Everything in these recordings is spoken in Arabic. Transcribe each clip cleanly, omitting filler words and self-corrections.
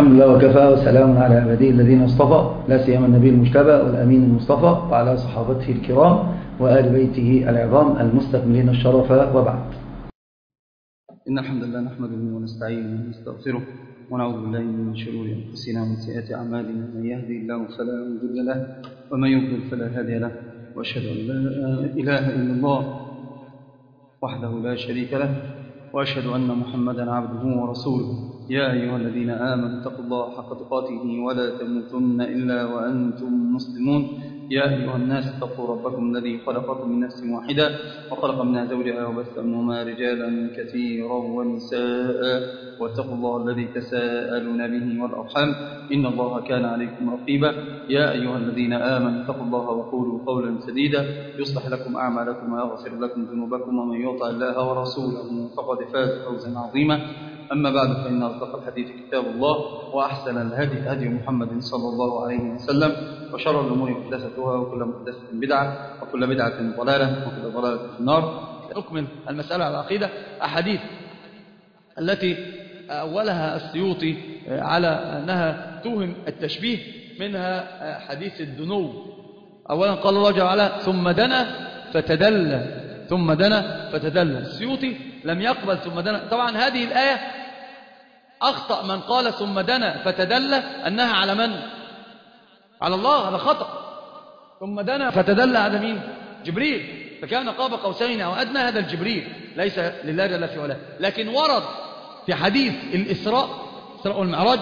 الحمد لله وكفى وسلام على عباده الذين اصطفى لا سيما النبي المجتبى والأمين المصطفى وعلى صحابته الكرام وآل بيته العظام المستكملين الشرف وبعد. إن الحمد لله نحمده ونستعينه ونستغفره ونعوذ بالله من شرور أنفسنا ومن سيئات أعمالنا، من يهدي الله فلا مضل له ومن يضلل فلا هادي له، وأشهد أن لا إله إلا الله وحده لا شريك له، وأشهد أن محمدا عبده ورسوله. يا أيها الذين آمنوا اتقوا الله حق تقاته ولا تموتن إلا وأنتم مسلمون. يا أيها الناس اتقوا ربكم الذي خلقكم من نفس واحدة وخلق منها زوجها وبث منهما رجالا كثيرا ونساء، واتقوا الله الذي تساءلون به والأرحام إن الله كان عليكم رقيبا. يا أيها الذين آمنوا اتقوا الله وقولوا قولا سديدا يصلح لكم أعمالكم ويغفر لكم ذنوبكم، ومن يطع الله ورسوله فقد فاز فوزا عظيما. أما بعد، فإن أصدق الحديث كتاب الله، وأحسن الهدي هدي محمد صلى الله عليه وسلم، وشر الأمور محدثاتها، وكل محدثة بدعة، وكل بدعة ضلالة، وكل ضلالة في النار. نكمل المسألة على العقيدة. أحاديث التي أولها السيوطي على أنها توهم التشبيه، منها حديث الدنو. أولا قال الله جل وعلا ثم دنا فتدلى، ثم دنا فتدلى. السيوطي لم يقبل ثم دنا. طبعا هذه الآية أخطأ من قال ثم دنا فتدلى أنها على من؟ على الله، هذا خطأ. ثم دنا فتدلى على مين؟ جبريل، فكان قاب قوسين أو أدنى، هذا الجبريل ليس لله جل في علاه. لكن ورد في حديث الإسراء والمعراج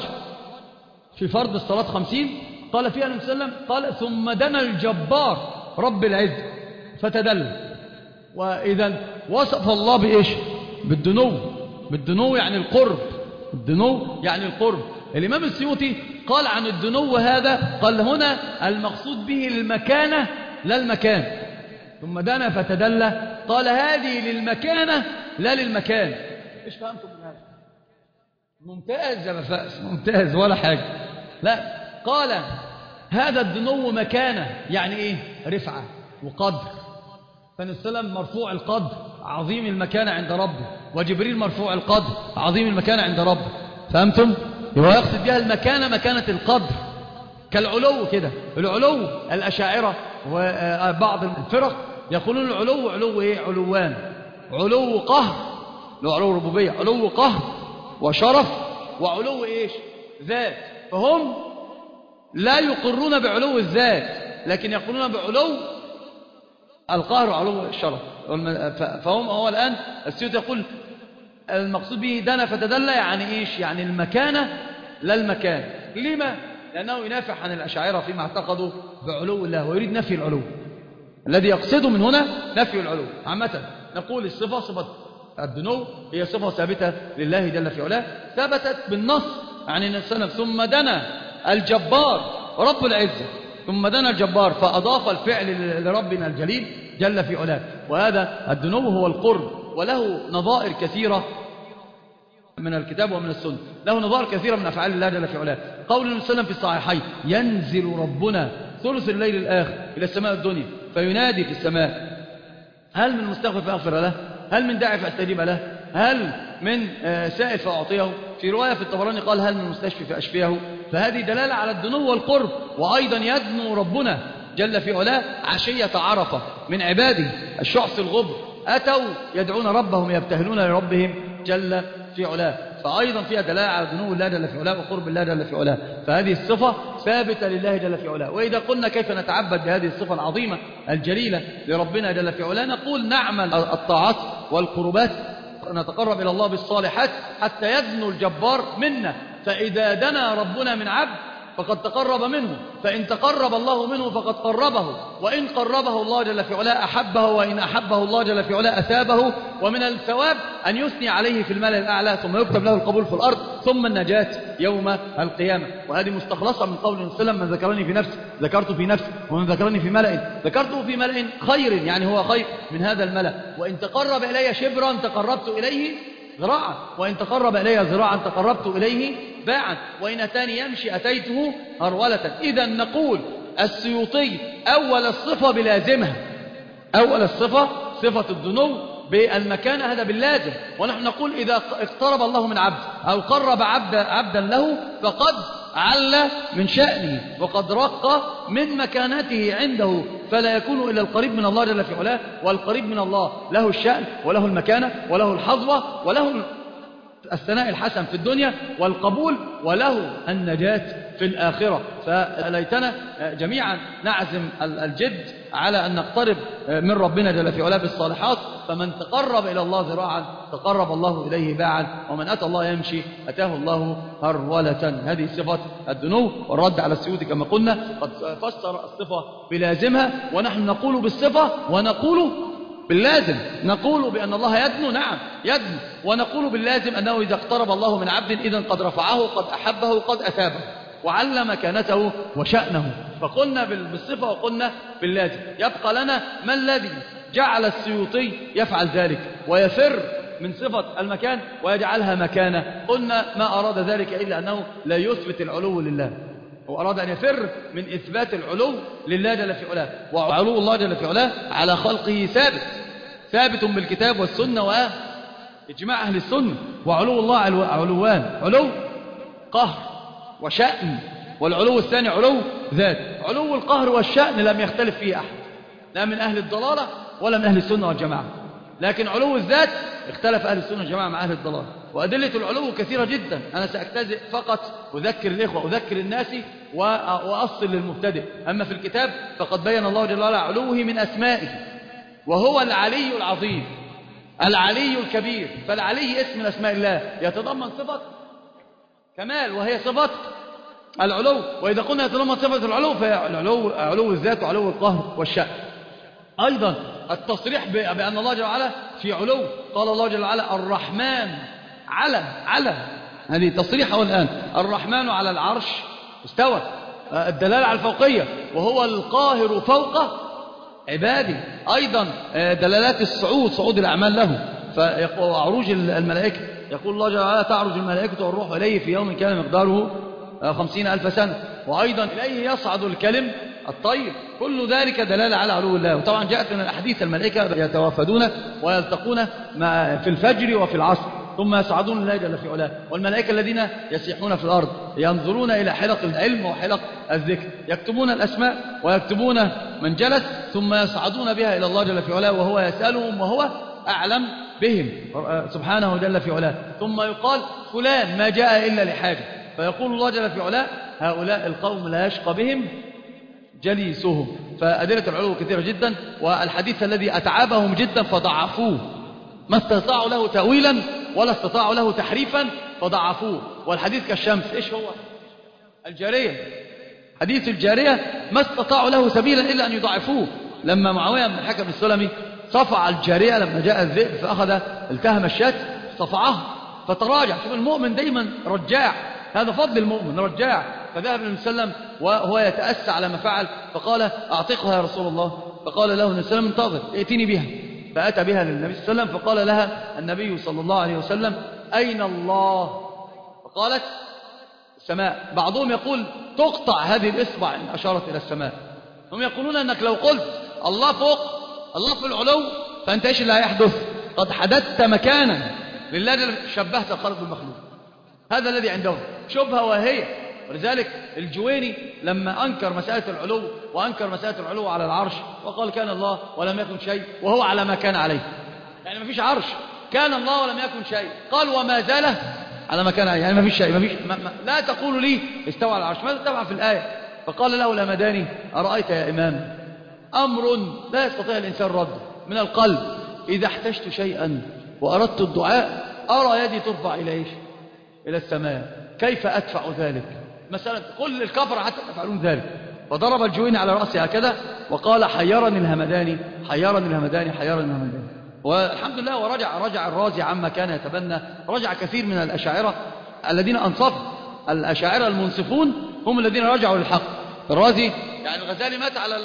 في فرض الصلاة 50 قال فيها النبي صلى الله عليه وسلم قال ثم دنا الجبار رب العزة فتدلى. وإذا وصف الله بإيش؟ بالدنو. بالدنو يعني القرب، الدنو يعني القرب. الإمام السيوطي قال عن الدنو هذا، قال هنا المقصود به المكانة لا المكان. ثم دنا فتدلى قال هذه للمكانة لا للمكان. إيش فهمتم من هذا؟ ممتاز يا مفاس، ممتاز ولا حاجة. لا، قال هذا الدنو مكانة، يعني إيه؟ رفعة وقدر. فالنبي صلى الله عليه وسلم مرفوع القدر عظيم المكانة عند ربه، وجبريل مرفوع القدر عظيم المكانة عند ربه. فهمتم؟ يبقى يقصد بها المكانة مكانة القدر، كالعلو كده. العلو الأشاعرة وبعض الفرق يقولون العلو علو إيه؟ علوان: علو قهر، لو علو ربوبية، علو قهر وشرف، وعلو إيش؟ ذات. فهم لا يقرون بعلو الذات، لكن يقولون بعلو القهر وعلو الشرف. فهم هو الآن السيوطي يقول المقصود به دنا فتدلى يعني إيش؟ يعني المكانة لا المكان. لما؟ لأنه ينافع عن الأشاعرة فيما اعتقدوا بعلو الله، ويريد نفي العلو. الذي يقصده من هنا نفي العلو. عامة نقول الصفة، صفة الدنو هي صفة ثابتة لله جل في علاه، ثبتت بالنص عن النبي صلى الله عليه وسلم. ثم دنا الجبار رب العزة، ثم دنا الجبار، فأضاف الفعل لربنا الجليل جل في علاه. وهذا الدنو هو القرب، وله نظائر كثيرة من الكتاب ومن السنة، له نظائر كثيرة من أفعال الله جل في علاه. قول النبي صلى الله عليه وسلم في الصحيحين ينزل ربنا ثلث الليل الآخر إلى السماء الدنيا فينادي في السماء هل من مستغفر فأغفر له؟ هل من داعي فأستجيب له؟ هل من سائل فأعطيه؟ في رواية في الطبراني قال هل من مستشفي فأشفيه؟ فهذه دلالة على الدنو والقرب. وأيضا يدنو ربنا جل في علاه عشية عرفة من عباده الشعث الغبر، أتوا يدعون ربهم يبتهلون لربهم جل في علاه. فأيضا فيها دلالة على دنو الله جل في علاه وقرب الله جل في علاه. فهذه الصفة ثابتة لله جل في علاه. وإذا قلنا كيف نتعبد بهذه الصفة العظيمة الجليلة لربنا جل في علاه، نقول نعمل الطاعات والقربات، نتقرب إلى الله بالصالحات حتى يدنو الجبار منا. فإذا دنا ربنا من عبد فقد تقرب منه، فإن تقرب الله منه فقد قربه، وإن قربه الله جل في علاه أحبه، وإن أحبه الله جل في علاه أثابه. ومن الثواب أن يثني عليه في الملأ الأعلى، ثم يكتب له القبول في الأرض، ثم النجاة يوم القيامة. وهذه مستخلصة من قول النبي صلى الله عليه وسلم من ذكرني في نفسي ذكرته في نفسي، ومن ذكرني في ملأ ذكرته في ملأ خير، يعني هو خير من هذا الملأ. وإن تقرب إلي شبرا تقربت إليه ذراعا، وإن تقرب إلي ذراعا تقربت إليه باعا، وإن أتاني يمشي أتيته هرولة. إذا نقول السيوطي أول الصفة بلازمها، أول الصفة صفة الدنو بالمكانة هذا باللازم. ونحن نقول إذا اقترب الله من عبد أو قرب عبدا له فقد عل من شأنه وقد رق من مكانته عنده، فلا يكون إلا القريب من الله جل في علاه. والقريب من الله له الشأن وله المكانة وله الحظوة وله الثناء الحسن في الدنيا والقبول وله النجاة في الآخرة. فليتنا جميعا نعزم الجد على أن نقترب من ربنا جل في علاه بالصالحات. فمن تقرب إلى الله ذراعا تقرب الله إليه باعا، ومن أتى الله يمشي أتاه الله هرولة. هذه صفة الدنو. والرد على السيوطي كما قلنا قد فسر الصفة بلازمها، ونحن نقول بالصفة ونقول باللازم. نقول بأن الله يدنو، نعم يدنو، ونقول باللازم أنه إذا اقترب الله من عبد إذن قد رفعه قد أحبه قد أثابه وعلى مكانته وشأنه. فقلنا بالصفة وقلنا باللازم. يبقى لنا ما الذي جعل السيوطي يفعل ذلك ويفر من صفة المكان ويجعلها مكانة؟ قلنا ما أراد ذلك إلا أنه لا يثبت العلو لله، هو أراد أن يفر من إثبات العلو لله جل في علاه. وعلو الله جل في علاه على خلقه ثابت بالكتاب والسنة وإجماع أهل السنة. وعلو الله علوان: علو قهر وشأن، والعلو الثاني علو ذات. علو القهر والشأن لم يختلف فيه أحد، لا من أهل الضلالة ولا من أهل السنة والجماعة. لكن علو الذات اختلف أهل السنة والجماعة مع أهل الضلالة. وأدلة العلو كثيرة جدا. أنا سأجتزئ فقط أذكر الإخوة أذكر الناس وأصل للمبتدئ. أما في الكتاب فقد بين الله جل وعلا علوه من أسمائه، وهو العلي العظيم العلي الكبير. فالعلي اسم من أسماء الله يتضمن صفة كمال وهي صفة العلو. وإذا قلنا يتضمن صفة العلو فالعلو علو الذات وعلو القهر والشأن. أيضا التصريح بأن الله جل وعلا في علو. قال الله جل وعلا: الرحمن على هذه تصريحه الآن. الرحمن على العرش استوى، الدلالة على الفوقية، وهو القاهر فوق عباده. أيضا دلالات الصعود، صعود الأعمال له. وعروج الملائكة، يقول الله جل وعلا: تعرج الملائكة والروح إليه في يوم كان مقداره 50,000 سنة. وأيضا إليه يصعد الكلم الطيب. كل ذلك دلالة على علو الله. وطبعا جاءت من الأحاديث: الملائكة يتوافدون ويلتقون في الفجر وفي العصر ثم يصعدون الله جل في علاه. والملائكة الذين يسيحون في الأرض ينظرون إلى حلق العلم وحلق الذكر، يكتبون الأسماء ويكتبون من جلس، ثم يصعدون بها إلى الله جل في علاه وهو يسألهم وهو أعلم بهم سبحانه جل في علاه. ثم يقال: فلان ما جاء إلا لحاجة، فيقول الله جل في علاه: هؤلاء القوم لا يشقى بهم جليسهم. فأدلة العلو كثيرة جدا. والحديث الذي أتعبهم جدا فضعفوه، ما استطاعوا له تأويلا ولا استطاعوا له تحريفا فضعفوه. والحديث كالشمس. إيش هو؟ الجارية. حديث الجارية ما استطاعوا له سبيلا إلا أن يضعفوه. لما معاوية بن الحكم السلمي صفع الجارية لما جاء الذئب فأخذ التهم الشاة صفعها فتراجع. شوف المؤمن دايما رجاع، هذا فضل المؤمن رجاع. فذهب النبي صلى الله عليه وسلم وهو يتأسى على ما فعل فقال: أعتقها يا رسول الله. فقال له النبي صلى الله عليه وسلم: انتظر ائتني بها. فأتى بها للنبي صلى الله عليه وسلم فقال لها النبي صلى الله عليه وسلم: أين الله؟ فقالت: السماء. بعضهم يقول تقطع هذه الإصبع إن أشارت إلى السماء. هم يقولون أنك لو قلت الله فوق، الله في العلو، فأنت إيش اللي هيحدث؟ قد حددت مكانا لله، شبهت الخالق بالمخلوق. هذا الذي عندهم شبهة واهية. ولذلك الجويني لما أنكر مسألة العلو وأنكر مسألة العلو على العرش وقال: كان الله ولم يكن شيء وهو على ما كان عليه، يعني ما فيش عرش، كان الله ولم يكن شيء. قال: وما زال على ما كان عليه، يعني ما فيش شيء، لا تقول لي استوى على العرش. ماذا تفعل في الآية؟ فقال له الهمداني: أرأيت يا إمام أمر لا يستطيع الإنسان رده من القلب، إذا احتجت شيئا وأردت الدعاء أرى يدي ترفع إلى إيش؟ إلى السماء، كيف أدفع ذلك؟ مسألة كل الكفر حتى يفعلون ذلك. فضرب الجويني على رأسه هكذا وقال: حيرني الهمداني حيرني الهمداني حيرني الهمداني. والحمد لله. ورجع الرازي عما كان يتبنى، رجع كثير من الأشاعرة الذين أنصفوا. الأشاعرة المنصفون هم الذين رجعوا للحق. الرازي يعني الغزالي مات على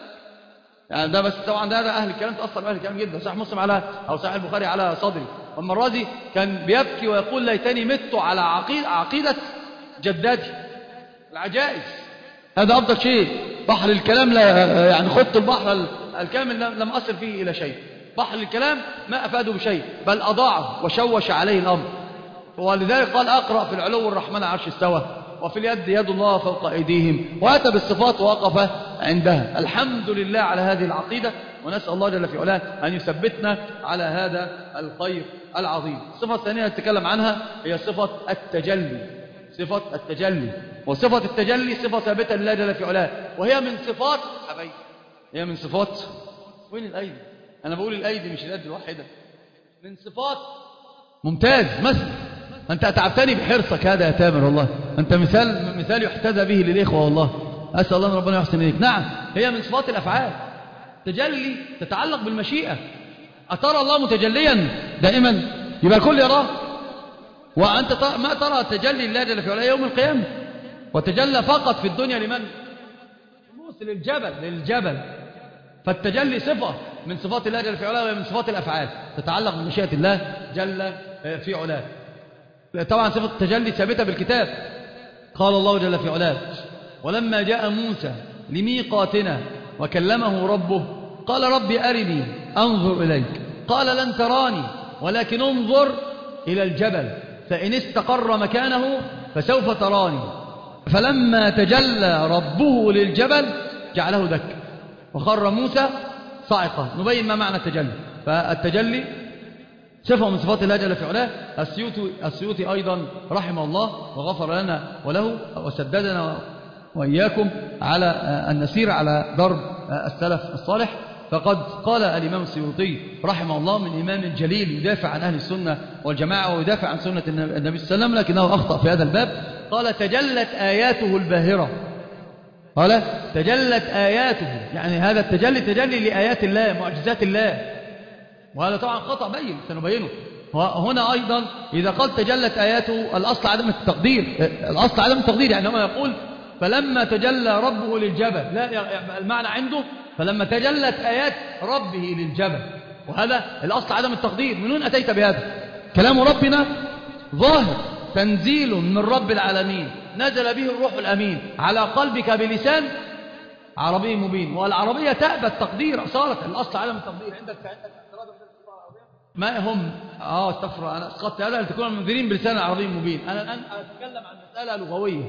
يعني ده، بس طبعا ده أهل الكلام، تأثر بأهل الكلام جدا. صحيح مسلم على أو صحيح البخاري على صدري. أما الرازي كان بيبكي ويقول: ليتني مت على عقيدة جداتي. العجائز هذا أفضل شيء. بحر الكلام لا يعني خط البحر الكامل لم أصل فيه إلى شيء. بحر الكلام ما أفادوا بشيء، بل أضاعوا وشوش عليه الأمر. ولذلك قال أقرأ في العلو الرحمن عرش استوى، وفي اليد يد الله فوق أيديهم، وأتى بالصفات ووقف عندها. الحمد لله على هذه العقيدة، ونسأل الله جل في علاه أن يثبتنا على هذا الخير العظيم. الصفة الثانية نتكلم عنها هي صفة التجلي. صفة التجلي، وصفة التجلي صفة ثابتة لله جل في علاه، وهي من صفات حبيبي، هي من صفات، وين الأيدي؟ أنا بقول الأيدي مش اليد الواحدة، من صفات. ممتاز، مثل أنت أتعبتني بحرصك هذا يا تامر، والله أنت مثال يحتذى به للإخوة، والله أسأل الله أن ربنا يحسن إليك. نعم، هي من صفات الأفعال. تجلي تتعلق بالمشيئة. أترى الله متجليا دائما؟ يبقى الكل يراه. وأنت ما ترى تجلي الله جل في علاه يوم القيامة، وتجلى فقط في الدنيا لمن؟ للجبل. فالتجلي صفة من صفات الله جل في علاه، وهي من صفات الأفعال تتعلق بمشيئة الله جل في علاه. طبعا صفة التجلي ثابتة بالكتاب. قال الله جل في علاه: ولما جاء موسى لميقاتنا وكلمه ربه قال رب أرني أنظر إليك، قال لن تراني ولكن انظر إلى الجبل فإن استقر مكانه فسوف تراني. فلما تجلى ربه للجبل جعله دكا وخر موسى صاعقة. نبين ما معنى التجلي. فالتجلي صفة من صفات الله جل في علاه. السيوطي أيضا رحمه الله وغفر لنا وله وسددنا وإياكم على أن نسير على درب السلف الصالح. فقد قال الإمام السيوطي رحمه الله من إمام جليل يدافع عن أهل السنة والجماعة ويدافع عن سنة النبي صلى الله عليه وسلم، لكنه أخطأ في هذا الباب. قال: تجلت آياته الباهرة. قال: تجلت آياته، يعني هذا التجلي تجلي لآيات الله، معجزات الله. وهذا طبعا خطأ بين سنبينه. وهنا أيضا إذا قال تجلت آياته، الأصل عدم التقدير. الأصل عدم التقدير، يعني هو يقول فلما تجلى ربه للجبل، لا، المعنى عنده فلما تجلت آيات ربه للجبل، وهذا الأصل عدم التقدير. من وين أتيت بهذا؟ كلام ربنا ظاهر، تنزيل من رب العالمين، نزل به الروح الأمين على قلبك بلسان عربي مبين. والعربية تأبى التقدير، صارت الأصل عدم التقدير. عندك ما هم استغفر، أنا أسقطت هذا لتكون المنذرين بلسان عربي مبين. أنا الآن أتكلم عن مسألة لغوية.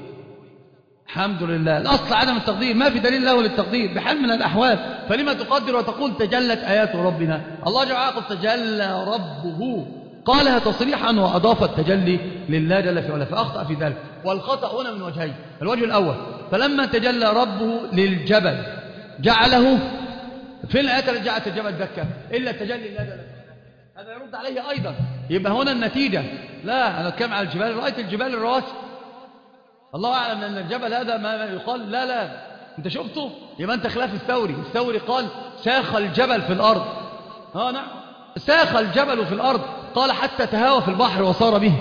الحمد لله، الأصل عدم التقدير، ما في دليل له للتقدير بحال من الأحوال. فلما تقدر وتقول تجلت آيات ربنا؟ الله جل وعلا قال تجلى ربه، قالها تصريحا وأضاف التجلي لله جل في علاه، فأخطأ في ذلك. والخطأ هنا من وجهين. الوجه الأول: فلما تجلى ربه للجبل جعله، فين الآيات التي جعلت الجبل دكا إلا التجلي لله جل؟ هذا يرد عليه أيضا. يبقى هنا النتيجة، لا، أنا أتكلم على الجبال، رأيت الجبال الرواسي، الله أعلم أن الجبل هذا ما يقال لا أنت شفته، يبقى أنت خلاف الثوري قال ساخ الجبل في الأرض. نعم، ساخ الجبل في الأرض، قال حتى تهاوى في البحر وصار به.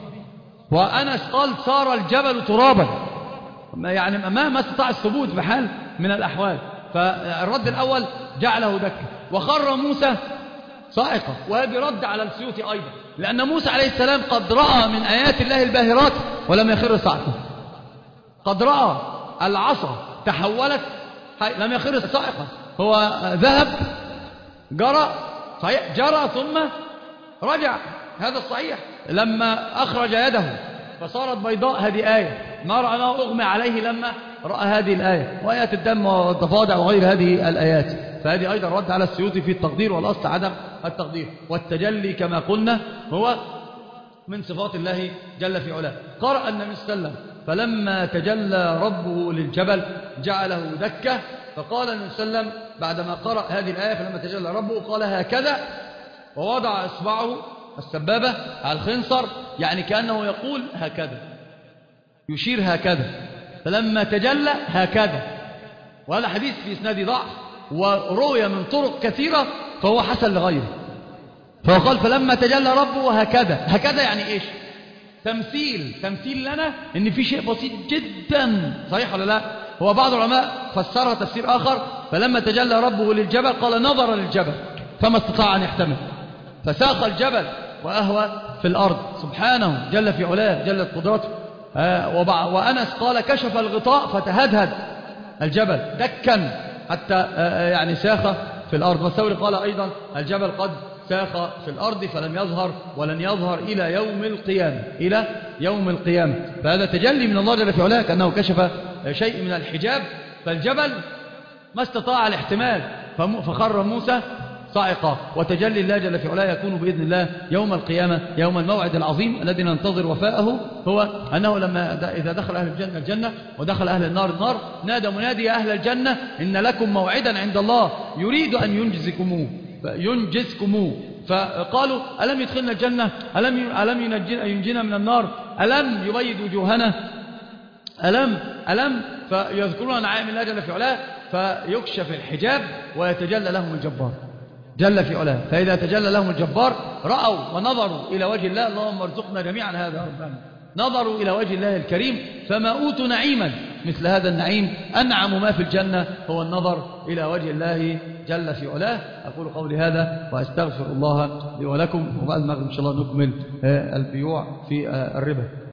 وأنس قال صار الجبل ترابا، يعني ما استطاع الثبوت بحال من الأحوال. فالرد الأول جعله دكا وخر موسى صاعقة، وهذه رد على السيوطي أيضا، لأن موسى عليه السلام قد رأى من آيات الله الباهرات ولم يخر صاعقة. قد رأى العصا تحولت لم يخر صاعقة. هو ذهب جرى صحيح، جرى ثم رجع، هذا الصحيح. لما أخرج يده فصارت بيضاء، هذه آية. ما رأناه أغمى عليه لما رأى هذه الآية، وآيات الدم والضفادع وغير هذه الآيات. فهذه أيضا رد على السيوطي في التقدير، والأصل عدم التقدير. والتجلي كما قلنا هو من صفات الله جل في علاه. قرأ النبي صلى الله عليه وسلم فلما تجلى ربه للجبل جعله دكة. فقال النبي صلى الله عليه وسلم بعدما قرأ هذه الآية فلما تجلى ربه قال هكذا، ووضع إصبعه السبابة على الخنصر، يعني كأنه يقول هكذا، يشير هكذا. فلما تجلى هكذا، وهذا حديث في إسناد ضعف وروي من طرق كثيرة فهو حسن لغيره. فهو قال فلما تجلى ربه هكذا يعني إيش؟ تمثيل لنا إن في شيء بسيط جدا، صحيح ولا لا؟ هو بعض العلماء فسرها تفسير آخر، فلما تجلى ربه للجبل قال نظر للجبل فما استطاع أن يحتمل، فساق الجبل وأهوى في الأرض سبحانه جل في علاه جلت قدرته. وأنس قال كشف الغطاء فتهدهد الجبل دكا حتى يعني ساخ في في الأرض. والثوري قال أيضا الجبل قد ساخ في الأرض فلم يظهر ولن يظهر إلى يوم القيامة. فهذا تجلي من الله جل في علاه كأنه كشف شيء من الحجاب، فالجبل ما استطاع الاحتمال فخر موسى صاعقة. وتجلي الله جل في علاه يكون بإذن الله يوم القيامة، يوم الموعد العظيم الذي ننتظر وفاءه، هو أنه إذا دخل أهل الجنة الجنة ودخل أهل النار النار، نادى منادي يا أهل الجنة إن لكم موعدا عند الله يريد أن ينجزكموه. فقالوا ألم يدخلنا الجنة، ألم ينجينا من النار، ألم يبيض وجوهنا، ألم فيذكرون نعائم الله جل في علاه، فيكشف الحجاب ويتجلى لهم الجبار جل في علاه. فإذا تجلى لهم الجبار رأوا ونظروا إلى وجه الله، اللهم ارزقنا جميعا هذا يا ربنا، نظروا إلى وجه الله الكريم فما أوتوا نعيما مثل هذا النعيم. أنعم ما في الجنة هو النظر إلى وجه الله جل في علاه. أقول قولي هذا وأستغفر الله لي ولكم، وبعد المغرب إن شاء الله نكمل البيوع في الربا.